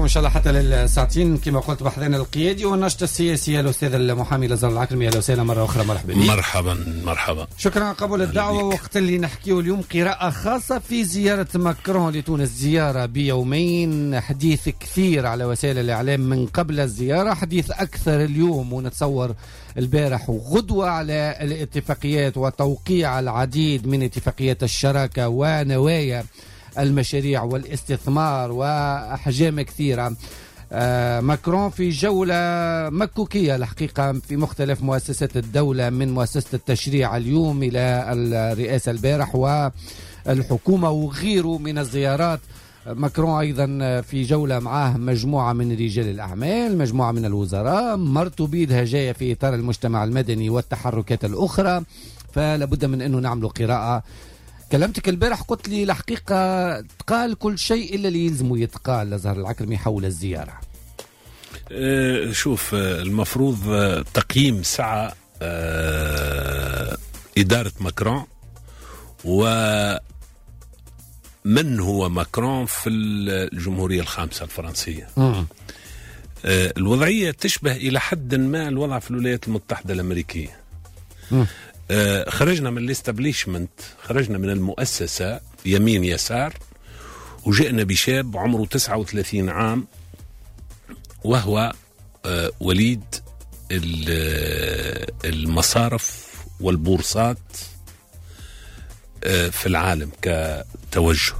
إن شاء الله حتى للساعتين كما قلت بحضرنا القيادي والنشطة السياسية الأستاذ المحامي لازار العكرمي. أهلا وسهلا مرة أخرى. مرحبا بك. مرحبا. شكرا قبل الدعوة. وقت اللي نحكيه اليوم قراءة خاصة في زيارة ماكرون لتونس، زيارة بيومين، حديث كثير على وسائل الإعلام من قبل الزيارة، حديث أكثر اليوم ونتصور البارح وغدوة على الاتفاقيات وتوقيع العديد من اتفاقيات الشراكة ونوايا المشاريع والاستثمار وأحجام كثيرة. ماكرون في جولة مكوكية الحقيقة في مختلف مؤسسات الدولة، من مؤسسة التشريع اليوم إلى الرئاسة البارح والحكومة وغيره من الزيارات. ماكرون أيضا في جولة معاه مجموعة من رجال الأعمال، مجموعة من الوزراء، مرته بيدها جاية في إطار المجتمع المدني والتحركات الأخرى، فلابد من أنه نعمل قراءة. كلمتك البارح قلت لي الحقيقة تقال كل شيء إلا اللي يلزمه يتقال لازار العكرمي حول الزيارة. شوف، المفروض تقييم سعى إدارة ماكرون ومن هو ماكرون في الجمهورية الخامسة الفرنسية. الوضعية تشبه إلى حد ما الوضع في الولايات المتحدة الأمريكية. خرجنا من الاستابليشمنت، خرجنا من المؤسسة يمين يسار، وجئنا بشاب عمره 39 عام وهو وليد المصارف والبورصات في العالم كتوجه.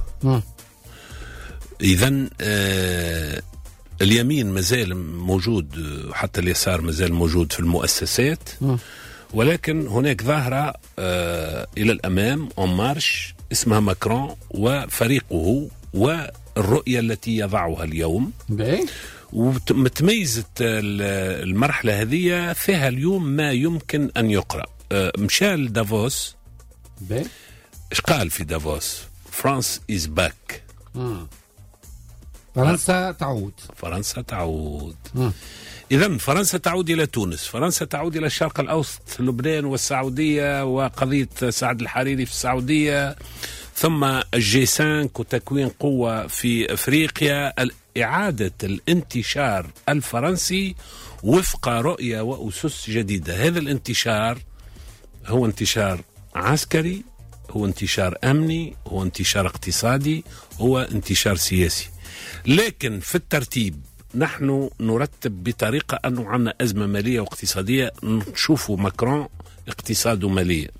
إذن اليمين مازال موجود، حتى اليسار مازال موجود في المؤسسات، ولكن هناك ظاهرة إلى الأمام أون مارش اسمها ماكرون وفريقه والرؤية التي يضعها اليوم. ومتميزة المرحلة هذه فيها اليوم ما يمكن أن يقرأ. مشال دافوس إيش قال في دافوس؟ فرانس إز باك. فرنسا تعود. فرنسا تعود. إذن فرنسا تعود إلى تونس، فرنسا تعود إلى الشرق الأوسط، لبنان والسعودية وقضية سعد الحريري في السعودية، ثم الجي 5 وتكوين قوة في أفريقيا، إعادة الانتشار الفرنسي وفق رؤية وأسس جديدة. هذا الانتشار هو انتشار عسكري، هو انتشار أمني، هو انتشار اقتصادي، هو انتشار سياسي. لكن في الترتيب نحن نرتب بطريقة أنه عندنا أزمة مالية واقتصادية، نشوفوا ماكرون اقتصاد ومالية.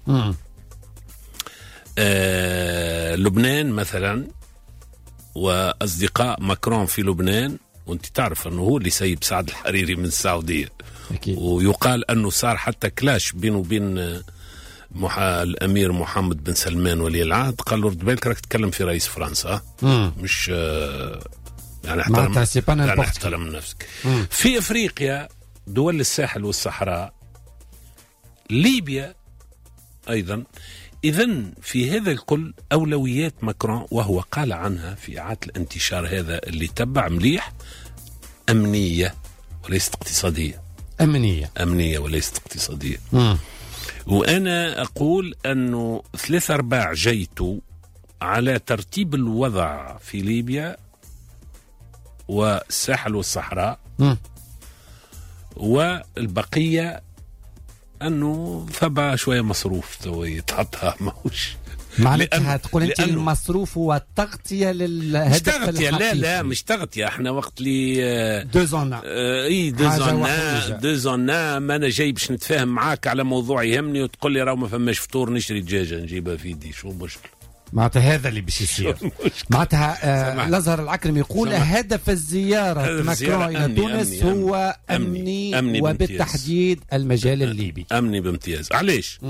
لبنان مثلا وأصدقاء ماكرون في لبنان، وانت تعرف أنه هو اللي سيب سعد الحريري من السعودية أكيد. ويقال أنه صار حتى كلاش بينه وبين الأمير محمد بن سلمان ولي العهد، قال له رد بالك راك تتكلم في رئيس فرنسا، مش يعني احترم نفسك. في أفريقيا دول الساحل والصحراء، ليبيا أيضا. إذن في هذا الكل أولويات ماكرون، وهو قال عنها في إعادة الانتشار هذا اللي تبع مليح، أمنية وليست اقتصادية. أمنية وليست اقتصادية. وأنا أقول أنه 3/4 جيتوا على ترتيب الوضع في ليبيا والساحل والصحراء، والبقية أنه ثبا شوية مصروف يتحطها ماهوش معناتها تقول أنت المصروف هو التغطية للهدف الحقيقي. لا مش تغطية. احنا وقت لي دوزونا ما أنا جاي باش نتفاهم معاك على موضوع يهمني وتقول لي راهو ما فماش فطور نشري دجاجة نجيبها في يدي، شو مشكلة؟ معناتها هذا اللي باش يصير. معناتها لازار العكرمي يقول هدف الزيارة ماكرون إلى تونس هو أمني وبالتحديد المجال الليبي. أمني بامتياز. علاش؟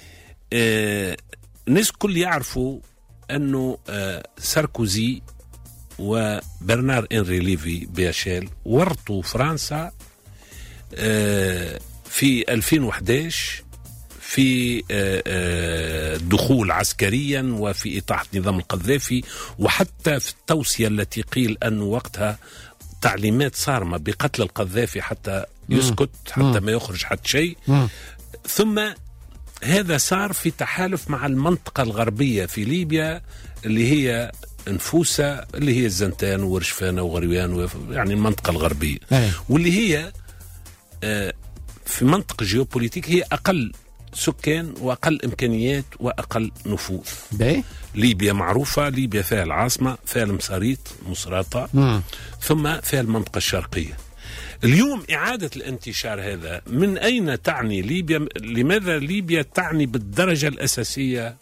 الناس كل يعرفوا أنه ساركوزي وبرنار إنري ليفي بيشيل ورطوا فرنسا في 2011 في دخول عسكريا وفي إطاحة نظام القذافي، وحتى في التوصية التي قيل أنه وقتها تعليمات صارمة بقتل القذافي حتى يسكت، حتى ما يخرج حتى شيء. ثم هذا صار في تحالف مع المنطقة الغربية في ليبيا اللي هي نفوسة اللي هي الزنتان ورشفانة وغريوان، يعني المنطقة الغربية، واللي هي في منطقة جيوبوليتيك هي أقل سكان وأقل إمكانيات وأقل نفوذ. ليبيا معروفة، ليبيا فيها العاصمة، فيها المصاريط مصراطة، ثم فيها المنطقة الشرقية. اليوم إعادة الانتشار هذا من أين تعني ليبيا؟ لماذا ليبيا تعني بالدرجة الأساسية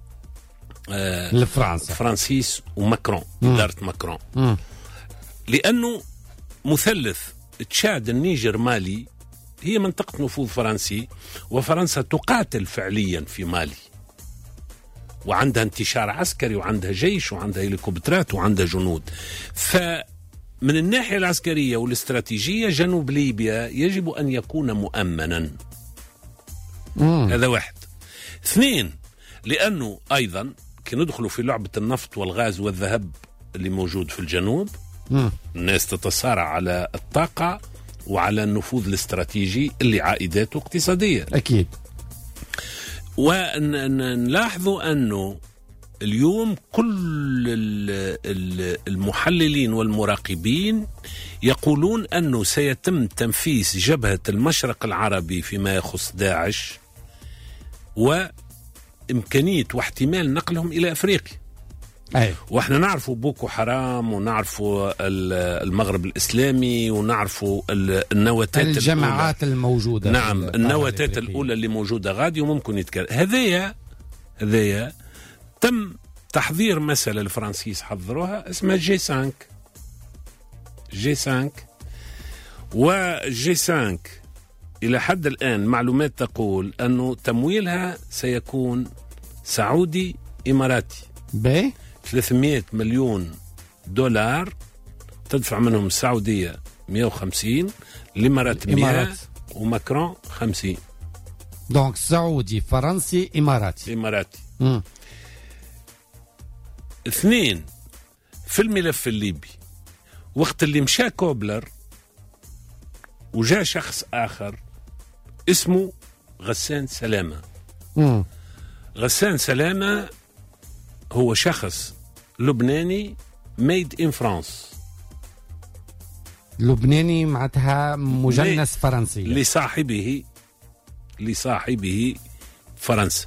لفرنسا، فرانسيس وماكرون، إدارة ماكرون؟ لأنه مثلث تشاد النيجر مالي هي منطقة نفوذ فرنسي، وفرنسا تقاتل فعليا في مالي، وعندها انتشار عسكري وعندها جيش وعندها هليكوبترات وعندها جنود. فمن الناحية العسكرية والاستراتيجية جنوب ليبيا يجب أن يكون مؤمنا. هذا واحد. اثنين، لأنه أيضا كي ندخلوا في لعبة النفط والغاز والذهب اللي موجود في الجنوب، الناس تتصارع على الطاقة وعلى النفوذ الاستراتيجي اللي عائداته اقتصادية. أكيد. ونلاحظوا أنه اليوم كل المحللين والمراقبين يقولون أنه سيتم تنفيذ جبهة المشرق العربي فيما يخص داعش، وإمكانية واحتمال نقلهم إلى أفريقيا. واحنا نعرفوا بوكو حرام، ونعرفوا المغرب الإسلامي، ونعرفوا النواتات الجماعات الموجودة. نعم، النواتات الأولى اللي موجودة غادي وممكن يتكلم. هذايا تم تحضير مسألة الفرنسيس حضروها اسمها جي 5. وجي 5 إلى حد الآن معلومات تقول أنه تمويلها سيكون سعودي إماراتي 300 مليون دولار، تدفع منهم السعودية 150، الإمارات 100، وماكرون 50. دونك سعودي فرنسي إماراتي. اثنين، في الملف الليبي وقت اللي مشى كوبلر وجاء شخص آخر اسمه غسان سلامة. غسان سلامة هو شخص لبناني ميد إن فرانس، لبناني معناتها مجنس فرنسي، لصاحبه فرنسا.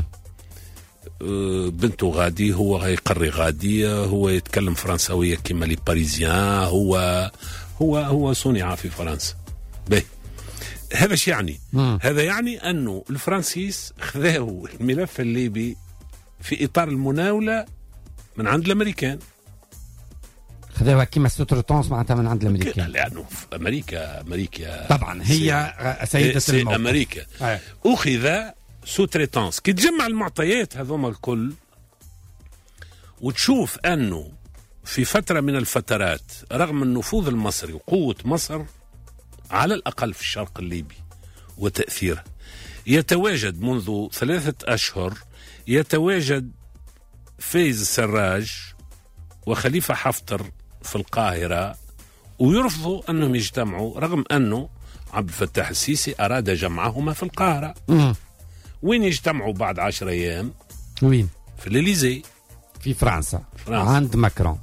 بنته غادي، هو يقري غادي، هو يتكلم فرنساوية كما لي باريزيان، هو صنع في فرنسا. هذا ايش يعني؟ هذا يعني أنه الفرنسيس خذاوا الملف الليبي في إطار المناولة من عند الأمريكان، خذوها كيما سوتروتونس معناتها من عند الأمريكان، لأنه في أمريكا طبعا هي سيدة الموقف. أمريكا أخذ سوتريتانس. كي تجمع المعطيات هذوما الكل وتشوف أنه في فترة من الفترات رغم النفوذ المصري وقوة مصر على الأقل في الشرق الليبي وتأثيره، يتواجد منذ 3 أشهر يتواجد فايز السراج وخليفة حفتر في القاهرة، ويرفضوا أنهم يجتمعوا رغم أنه عبد الفتاح السيسي أراد جمعهما في القاهرة. وين يجتمعوا بعد 10 أيام؟ وين؟ في الإليزي في فرنسا. عند ماكرون.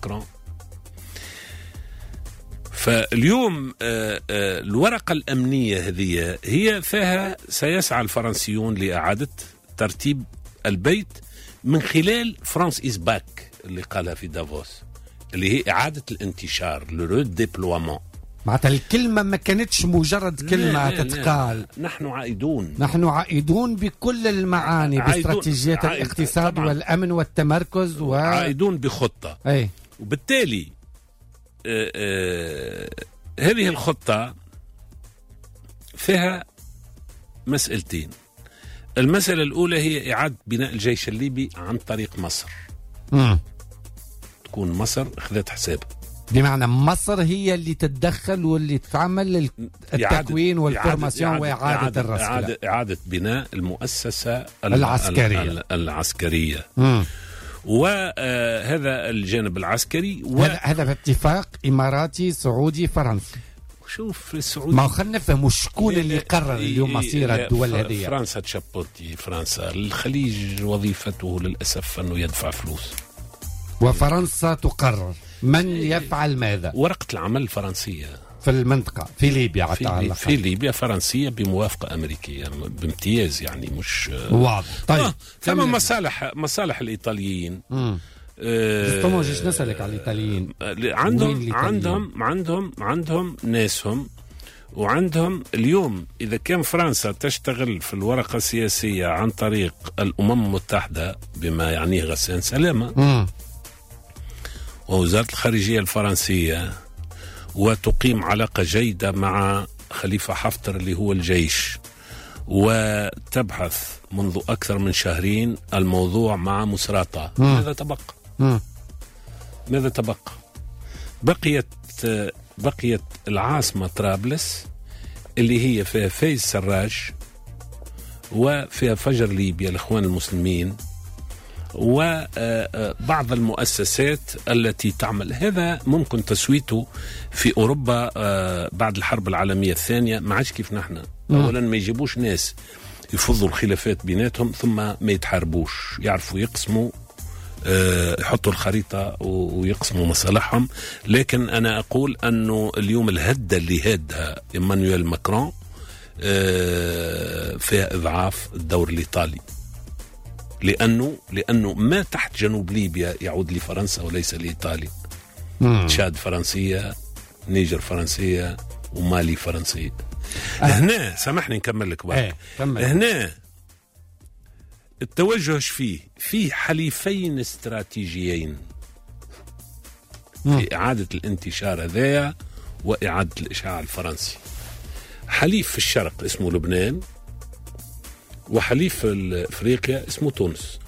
فاليوم الورقة الأمنية هذه هي فيها سيسعى الفرنسيون لإعادة ترتيب البيت من خلال فرانس إز باك اللي قالها في دافوس، اللي هي إعادة الانتشار، لو ديبلوامون. معناتها الكلمة ما كانتش مجرد كلمة تتقال. نحن عائدون بكل المعاني، باستراتيجيات الاقتصاد والأمن والتمركز عائدون بخطة. وبالتالي هذه الخطة فيها مسألتين. المسألة الأولى هي إعادة بناء الجيش الليبي عن طريق مصر. تكون مصر أخذت حسابها، بمعنى مصر هي اللي تتدخل واللي تعمل التكوين والفورماسيون وإعادة الرسل، إعادة بناء المؤسسة العسكرية. وهذا الجانب العسكري هذا اتفاق إماراتي سعودي فرنسي. شوف السعودي ما خلينا نفهم شكون اللي قرر اليوم مصير الدول هذه. فرنسا تشابوتي فرنسا. الخليج وظيفته للأسف أنه يدفع فلوس. وفرنسا تقرر من يفعل ماذا. ورقة العمل الفرنسية في المنطقة، في ليبيا في ليبيا فرنسية بموافقة أمريكية بامتياز، يعني مش واضح. طيب ثم مصالح الإيطاليين. جيش نسألك على الإيطاليين. عندهم ناسهم، وعندهم اليوم إذا كان فرنسا تشتغل في الورقة السياسية عن طريق الأمم المتحدة بما يعنيه غسان سلامة ووزارة الخارجية الفرنسية، وتقيم علاقة جيدة مع خليفة حفتر اللي هو الجيش، وتبحث منذ أكثر من شهرين الموضوع مع مصراتة، ماذا تبقى؟ بقيت العاصمة طرابلس اللي هي فيها فايز سراج وفيها فجر ليبيا الإخوان المسلمين وبعض المؤسسات التي تعمل. هذا ممكن تسويته في أوروبا بعد الحرب العالمية الثانية. ما عادش كيف نحن. أولا ما يجيبوش ناس يفضوا الخلافات بيناتهم ثم ما يتحاربوش، يعرفوا يقسموا، يحطوا الخريطة ويقسموا مصالحهم. لكن أنا أقول أنه اليوم الهدة اللي هادها إيمانويل ماكرون فيها إضعاف الدور الإيطالي، لأنه ما تحت جنوب ليبيا يعود لفرنسا وليس لإيطاليا. تشاد فرنسية، نيجر فرنسية، ومالي فرنسية. هنا سامحني نكمل لك بقى. هنا التوجه فيه حليفين استراتيجيين في إعادة الانتشار هذايا وإعادة الإشعاع الفرنسي. حليف في الشرق اسمه لبنان، وحليف في أفريقيا اسمه تونس.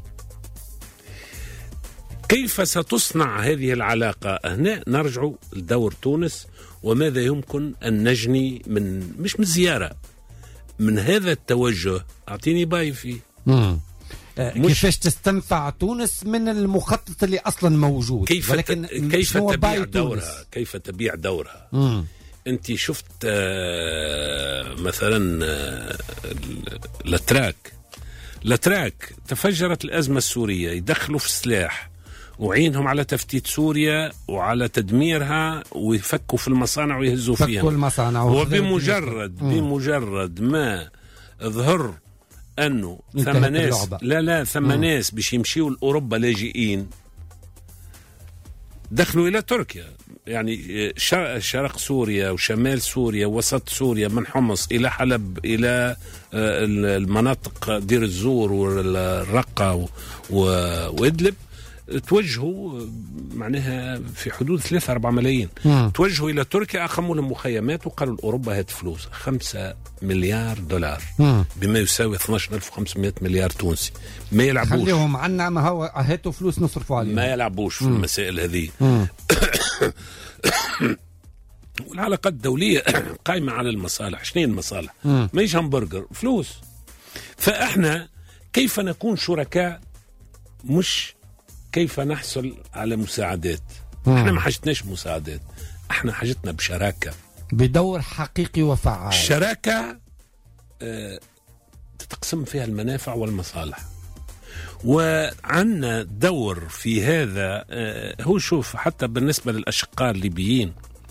كيف ستصنع هذه العلاقة؟ هنا نرجع لدور تونس وماذا يمكن أن نجني مش من زيارة، من هذا التوجه. أعطيني باي فيه. كيفاش تستنفع تونس من المخطط اللي أصلا موجود، كيف تبيع دورها. أنت شفت مثلا لاتراك تفجرت الأزمة السورية، يدخلوا في السلاح وعينهم على تفتيت سوريا وعلى تدميرها ويفكوا في المصانع ويهزوا فيها. وبمجرد ما ظهر أنه ثم ناس باش يمشيوا لأوروبا لاجئين، دخلوا إلى تركيا. يعني شرق سوريا وشمال سوريا ووسط سوريا، من حمص إلى حلب إلى المناطق دير الزور والرقة وإدلب، توجهوا معناها في حدود 3-4 ملايين. توجهوا إلى تركيا، أقاموا لهم مخيمات وقالوا لأوروبا هات فلوس 5 مليار دولار بما يساوي 12,500 مليار تونسي. ما يلعبوش، خليهم عنا، ما هو هاتوا فلوس نصرفوا عليهم، ما يلعبوش في المسائل هذه. والعلاقات الدولية قائمة على المصالح. شنو المصالح؟ ماهيش همبرجر، فلوس. فإحنا كيف نكون شركاء، مش كيف نحصل على مساعدات. احنا ما حاجتناش مساعدات، احنا حاجتنا بشراكة، بدور حقيقي وفعال. شراكة تتقسم فيها المنافع والمصالح، وعنا دور في هذا. هو شوف، حتى بالنسبة للأشقاء الليبيين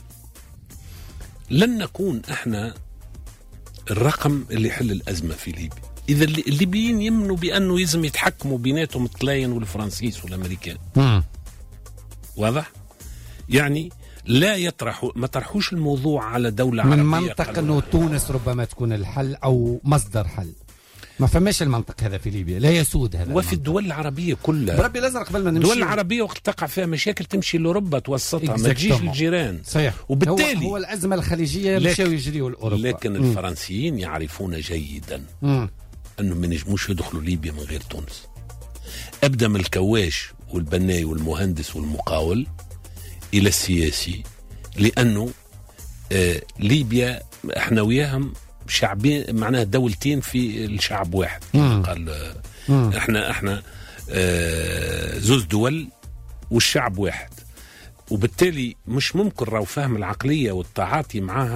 لن نكون احنا الرقم اللي يحل الأزمة في ليبيا. إذا الليبيين يمنوا بأنه يلزم يتحكموا بيناتهم الطلاين والفرنسيس والأمريكان. واضح؟ يعني ما طرحوش الموضوع على دولة عربية من منطق أنه تونس ربما تكون الحل أو مصدر حل. ما فماش المنطق هذا في ليبيا، لا يسود هذا. وفي الدول العربية كلها، بربي الأزرق قبل ما نمشي، الدول العربية وقت تقع فيها مشاكل تمشي لأوروبا توسطها، ما تجيش للجيران. صحيح. وبالتالي هو الأزمة الخليجية مشاو يجريوا لأوروبا. لكن الفرنسيين يعرفون جيدا أنهم ما نجموش يدخلوا ليبيا من غير تونس. أبدأ من الكواش والبناي والمهندس والمقاول إلى السياسي، لأنه ليبيا احنا وياهم شعبين، معناها دولتين في الشعب واحد. قال احنا زوز دول والشعب واحد، وبالتالي مش ممكن راو فهم العقلية والتعاطي معها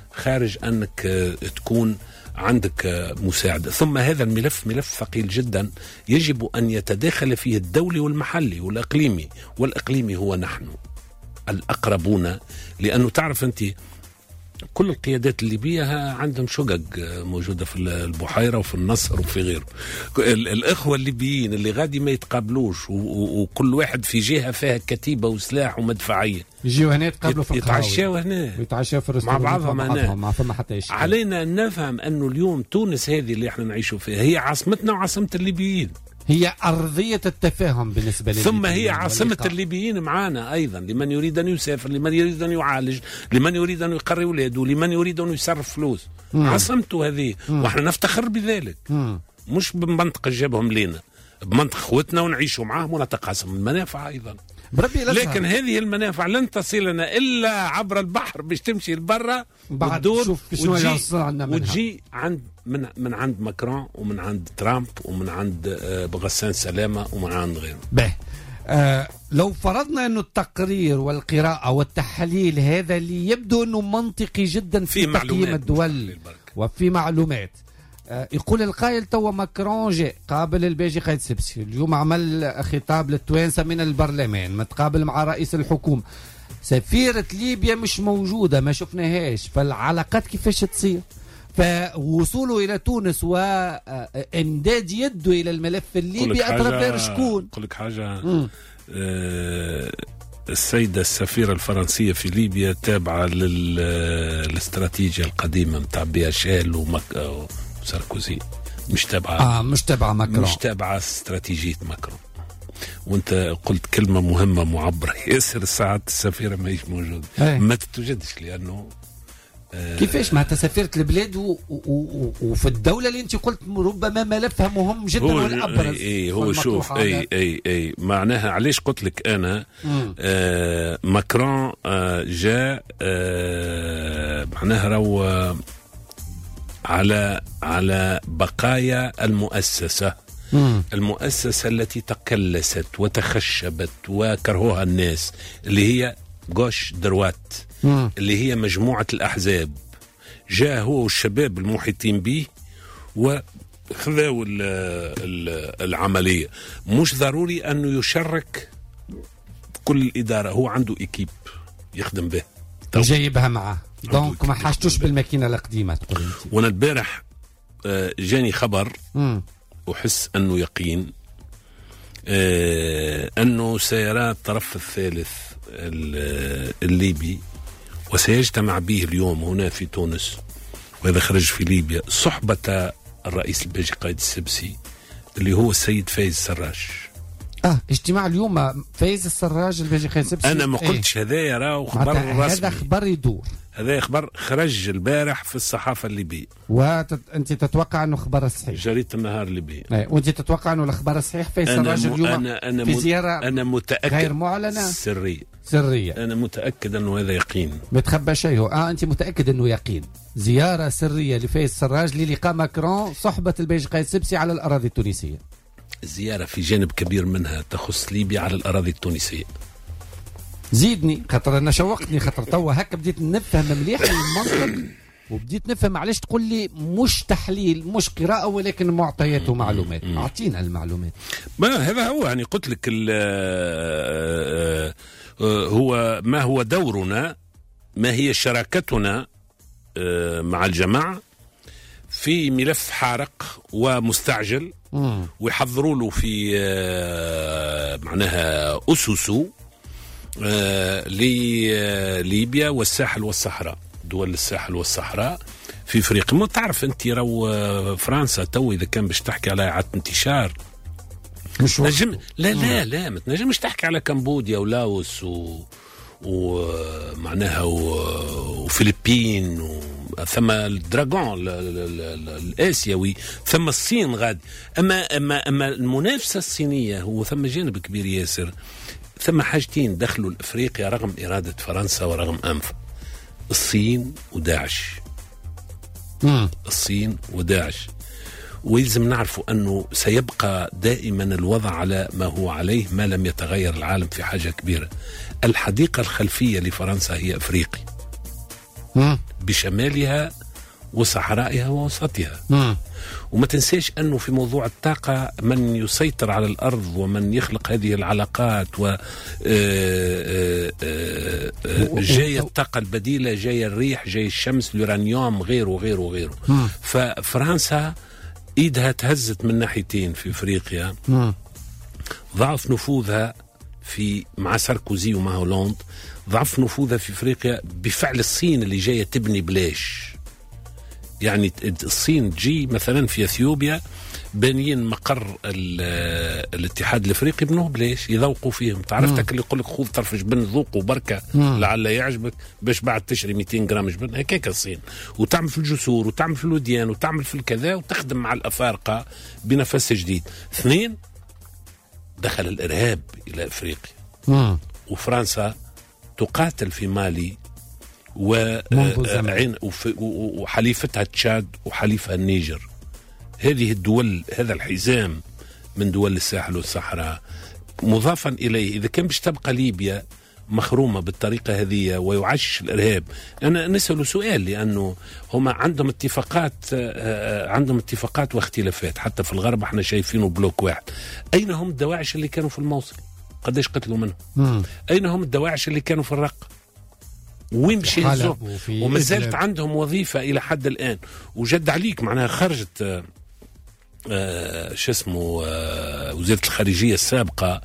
خارج أنك تكون عندك مساعدة. ثم هذا الملف ملف ثقيل جدا، يجب أن يتداخل فيه الدولي والمحلي والإقليمي، والإقليمي هو نحن الأقربون، لأنه تعرف أنت كل القيادات الليبية عندهم شقق موجودة في البحيرة وفي النصر وفي غيره. الإخوة الليبيين اللي غادي ما يتقابلوش وكل واحد في جهة فيها كتيبة وسلاح ومدفعية، يجيو هنا يتقابلوا في يتعشاوا هنا، يتعشاوا في مع بعضهم هنا، ما فما حتى إشكال. علينا أن نفهم أنه اليوم تونس هذه اللي احنا نعيشوا فيها هي عاصمتنا وعاصمة الليبيين، هي أرضية التفاهم بالنسبة لي، ثم هي عاصمة الليبيين معانا أيضا، لمن يريد أن يسافر، لمن يريد أن يعالج، لمن يريد أن يقري ولاده، لمن يريد أن يصرف فلوس. عاصمته هذه، وإحنا نفتخر بذلك. مش بمنطقة جابهم لنا، بمنطقة اخوتنا ونعيشوا معاهم ونتقاسم المنافع أيضا. لكن هذه المنافع لن تصلنا إلا عبر البحر، باش تمشي لبرا وتدور وتجي عند من عند ماكرون ومن عند ترامب ومن عند غسان سلامة ومن عند غيره. لو فرضنا أنه التقرير والقراءة والتحليل هذا اللي يبدو أنه منطقي جدا في تقييم الدول وفي معلومات، يقول القائل توا ماكرون جاء قابل الباجي قايد سبسي، اليوم عمل خطاب للتوانسة من البرلمان، متقابل مع رئيس الحكومة، سفيرة ليبيا مش موجودة ما شفناهاش، فالعلاقات كيفاش تصير؟ فوصوله إلى تونس وإمداد يده إلى الملف الليبي أترافير شكون؟ أقول لك حاجة، السيدة السفيرة الفرنسية في ليبيا تابعة للاستراتيجية القديمة متاع بياشيل وساركوزي، مش تابعة ماكرون، مش تابعة استراتيجية ماكرون. وانت قلت كلمة مهمة معبرة ياسر، ساعات السفيرة ما هيش موجودة، ما تتوجدش، لأنه كيفاش مع سفيرة البلاد وفي الدولة اللي انت قلت ربما ملفها مهم جدا والأبرز. هو شوف اي معناها علاش قلت لك انا ماكرون جاء معناها رو على بقايا المؤسسة التي تقلست وتخشبت وكرهوها الناس، اللي هي غوش دروات، اللي هي مجموعة الأحزاب. جاء هو والشباب المحيطين به وخذوا العملية. مش ضروري أنه يشرك كل الإدارة، هو عنده إكيب يخدم به جايبها معه، دونك ما حاجتوش بالماكينة القديمة تقول انت. وانا البارح جاني خبر وحس أنه يقين أنه سيرى الطرف الثالث الليبي وسيجتمع به اليوم هنا في تونس، وإذا خرج في ليبيا صحبة الرئيس الباجي قايد السبسي اللي هو السيد فايز السراج. اجتماع اليوم فايز السراج الباجي قايد السبسي. أنا ما قلتش هذا راهو خبر رسمي، هذا خبر يدور، هذا خبر خرج البارح في الصحافة الليبية. وأنت تتوقع أنه خبر صحيح؟ جريدة النهار الليبية. وأنت تتوقع أنه الخبر صحيح؟ فايز السراج اليوم في زيارة أنا متأكد غير معلنة سرية. أنا متأكد أنه هذا يقين، ما تخبى شيء. أنت متأكد أنه يقين؟ زيارة سرية لفايز السراج للقاء ماكرون صحبة الباجي قايد السبسي على الأراضي التونسية. الزيارة في جانب كبير منها تخص ليبيا على الأراضي التونسية. زيدني خاطر أنا شوقتني، خاطر توا هكا بديت نفهم مليح المنطق وبديت نفهم علاش تقول لي مش تحليل مش قراءة ولكن معطيات ومعلومات. أعطينا المعلومات. ما هذا هو، يعني قلت لك هو ما هو دورنا، ما هي شراكتنا مع الجماعة في ملف حارق ومستعجل، ويحضروا له في معناها أسسه لليبيا والساحل والصحراء، دول الساحل والصحراء في افريقيا. ما تعرف انت رو فرنسا تو اذا كان باش تحكي على اعاده انتشار مش نجم لا ما تنجمش تحكي على كمبوديا ولاوس ومعناها وفلبين ثم الدراغون الاسيوي، ثم الصين غادي. اما المنافسه الصينيه هو ثم جانب كبير ياسر، ثم حاجتين دخلوا لافريقيا رغم اراده فرنسا ورغم انف: الصين وداعش. الصين وداعش. ويلزم نعرفوا أنه سيبقى دائما الوضع على ما هو عليه ما لم يتغير العالم في حاجة كبيرة. الحديقة الخلفية لفرنسا هي أفريقيا بشمالها وصحرائها ووسطها. وما تنساش أنه في موضوع الطاقة من يسيطر على الأرض ومن يخلق هذه العلاقات جاية الطاقة البديلة، جاية الريح، جاية الشمس، اليورانيوم، غيره وغيره وغيره. ففرنسا إيدها تهزت من ناحيتين في إفريقيا. ضعف نفوذها مع ساركوزي ومع هولاند، ضعف نفوذها في إفريقيا بفعل الصين اللي جاية تبني بلاش. يعني الصين تجي مثلا في اثيوبيا بانيين مقر الاتحاد الافريقي بنوه بلاش يذوقوا فيهم. تعرفتك اللي يقول لك خذ طرف جبن ذوقوا بركه لعل يعجبك باش بعد تشري 200 جرام جبن. هكاك الصين، وتعمل في الجسور وتعمل في الوديان وتعمل في الكذا وتخدم مع الافارقه بنفس جديد. 2 دخل الارهاب الى افريقيا. وفرنسا تقاتل في مالي وحليفتها تشاد وحليفها النيجر. هذه الدول، هذا الحزام من دول الساحل والصحراء. مضافا إليه إذا كان باش تبقى ليبيا مخرومة بالطريقة هذه ويعشش الإرهاب، أنا نسأله سؤال، لأنه هما عندهم اتفاقات واختلافات. حتى في الغرب احنا شايفينه بلوك واحد. أين هم الدواعش اللي كانوا في الموصل؟ قديش قتلوا منهم؟ أين هم الدواعش اللي كانوا في الرقة؟ وين مشي الزوم؟ وما زالت عندهم وظيفة إلى حد الآن. وجد عليك معناها خرجت شو اسمه وزيرة الخارجية السابقة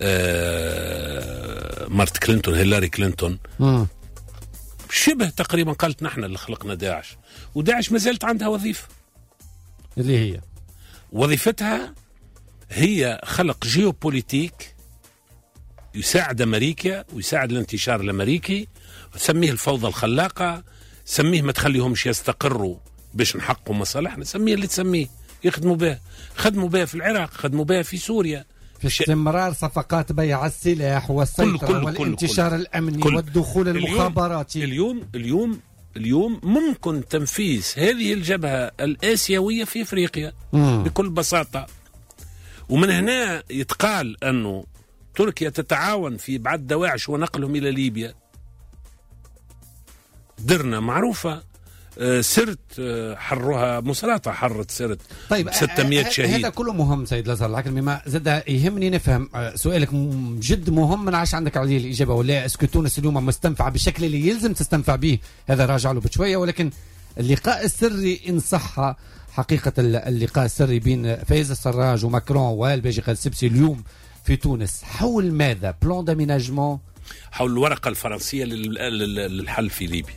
مارت كلينتون، هيلاري كلينتون، شبه تقريبا قالت نحن اللي خلقنا داعش. وداعش ما زالت عندها وظيفة، اللي هي وظيفتها هي خلق جيوبوليتيك يساعد أمريكا ويساعد الانتشار الأمريكي. سميه الفوضى الخلاقة، سميه ما تخليهمش يستقروا باش نحققوا مصالحنا، سميه اللي تسميه. يخدموا بها، خدموا بها في العراق، خدموا بها في سوريا، في استمرار صفقات بيع السلاح والسيطرة والانتشار الأمني والدخول المخابراتي. اليوم ممكن تنفيذ هذه الجبهة الآسيوية في إفريقيا بكل بساطة. ومن هنا يتقال أنه تركيا تتعاون في إبعاد دواعش ونقلهم إلى ليبيا. درنا معروفة، سرت حرها مسلاطة، حرت سرت. طيب 600 شهيد. هذا كله مهم سيد الأزهر، لكن بما زاد يهمني نفهم سؤالك جد مهم. من عاش عندك عليه الإجابة ولا اسكو تونس اليوم مستنفعة بالشكل اللي يلزم تستنفع به؟ هذا راجع له بشوية. ولكن اللقاء السري إن صح حقيقة، اللقاء السري بين فايز السراج وماكرون والباجي السبسي اليوم في تونس حول ماذا؟ بلان داميناجمون، حول الورقة الفرنسية للحل في ليبيا،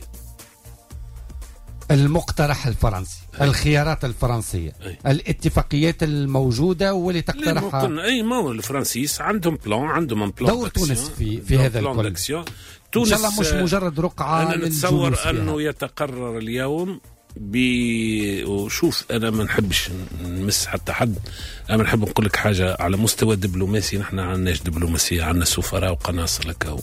المقترح الفرنسي، الخيارات الفرنسية، الاتفاقيات الموجودة واللي تقترحها. ما هو الفرنسيس عندهم بلان دور تونس في هذا الكل. تونس إن شاء الله مش مجرد رقعة. أنا نتصور أنه يتقرر اليوم وشوف أنا ما نحبش نمس حتى حد. أنا نحب نقول لك حاجة على مستوى دبلوماسي. نحن عندناش دبلوماسية، عندنا سفراء وقناصل لكاو.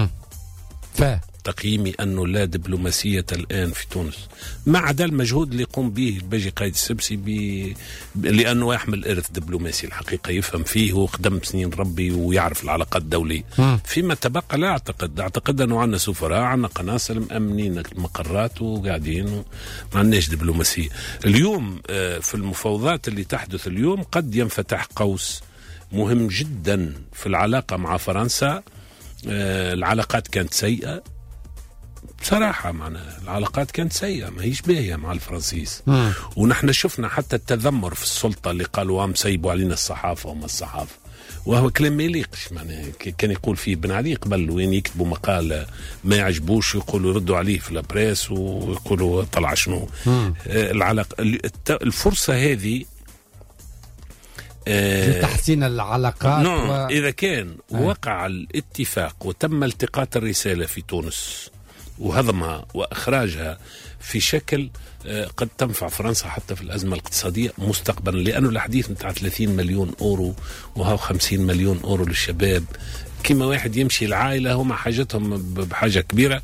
تقييمي أنه لا دبلوماسية الآن في تونس، ما عدا المجهود اللي يقوم به الباجي قايد السبسي لأنه يحمل إرث دبلوماسي الحقيقة، يفهم فيه وخدم سنين ربي ويعرف العلاقات الدولية. فيما تبقى لا أعتقد أنه عندنا سفراء، عندنا قناصل مأمنين المقرات وقاعدين، ما عندناش دبلوماسية. اليوم في المفاوضات اللي تحدث اليوم قد ينفتح قوس مهم جدا في العلاقة مع فرنسا. العلاقات كانت سيئة بصراحة، معنا العلاقات كانت سيئة، ما هيش باهية مع الفرنسيس. ونحن شفنا حتى التذمر في السلطة اللي قالوا مسيبوا علينا الصحافة وما الصحافة، وهو كلام ما يليقش. معناه كان يقول فيه بن علي قبل، وين يكتبوا مقال ما يعجبوش يقولوا ردوا عليه في البريس ويقولوا طلع شنو. العلاقة الفرصة هذه لتحسين العلاقات. إذا كان وقع الاتفاق وتم التقاط الرسالة في تونس وهضمها وإخراجها في شكل قد تنفع فرنسا حتى في الأزمة الاقتصادية مستقبلا، لأنه الحديث متاع 30 مليون أورو وهو 50 مليون أورو للشباب. كما واحد يمشي العائلة هما حاجتهم بحاجة كبيرة.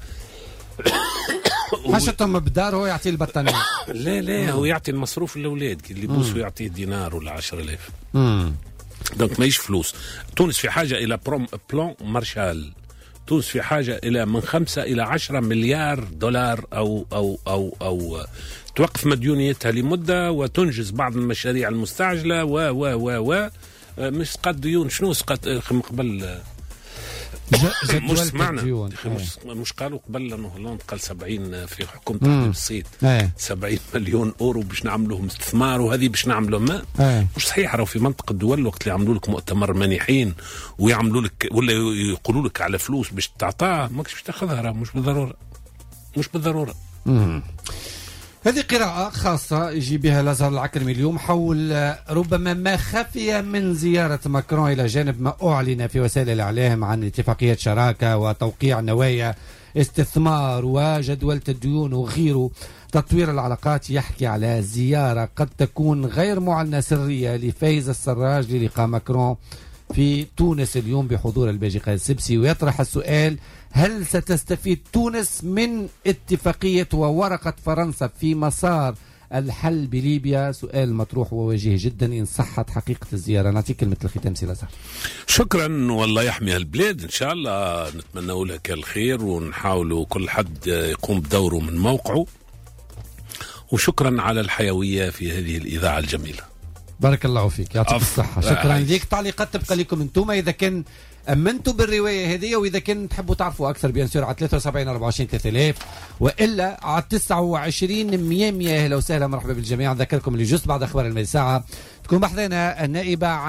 حاجتهم بدار هو يعطي البطانية. لا هو يعطي المصروف للأولاد، اللي بوسه يعطيه دينار ولا 10,000. دونك مايش فلوس. تونس في حاجة إلى بلان مارشال. تونس في حاجة إلى من 5 إلى 10 مليار دولار أو توقف مديونيتها لمدة وتنجز بعض المشاريع المستعجلة و مش قد ديون. شنو قد قبل مش سمعنا مش قالوا قبل انه هولندا قال 70 في حكومه تحرير الصيد 70 مليون اورو باش نعملوهم استثمار وهذه باش نعملوا ما مش صحيح. راهو في منطقه الدول وقت اللي يعملوا لك مؤتمر مانحين ويعملوا لك ولا يقولوا لك على فلوس باش تعطاها ماكش باش تاخذها، راه مش بالضروره. هذه قراءة خاصة يجي بها الأزهر العكرمي اليوم حول ربما ما خفي من زيارة ماكرون إلى جانب ما أعلن في وسائل الإعلام عن اتفاقية شراكة وتوقيع نوايا استثمار وجدولة الديون وغيره. تطوير العلاقات يحكي على زيارة قد تكون غير معلنة سرية لفايز السراج للقاء ماكرون في تونس اليوم بحضور الباجي قائد السبسي، ويطرح السؤال: هل ستستفيد تونس من اتفاقية وورقة فرنسا في مسار الحل بليبيا؟ سؤال مطروح ووجيه جدا إن صحت حقيقة الزيارة. نعطيك كلمة الختام سي الأزهر. شكرا والله يحمي البلاد إن شاء الله، نتمنى لك الخير ونحاولوا كل حد يقوم بدوره من موقعه، وشكرا على الحيوية في هذه الإذاعة الجميلة. بارك الله فيك، يعطيك الصحة. شكرا لك. تعليقات تبقى لكم انتم إذا كان أمنتوا بالرواية هذه، وإذا كان تحبوا تعرفوا أكثر بيان سور على 73 24 3000 وإلا على 29 100. أهلا وسهلا، مرحبا بالجميع. نذكركم اللي جزء بعد أخبار المساعة تكون بحثنا النائبة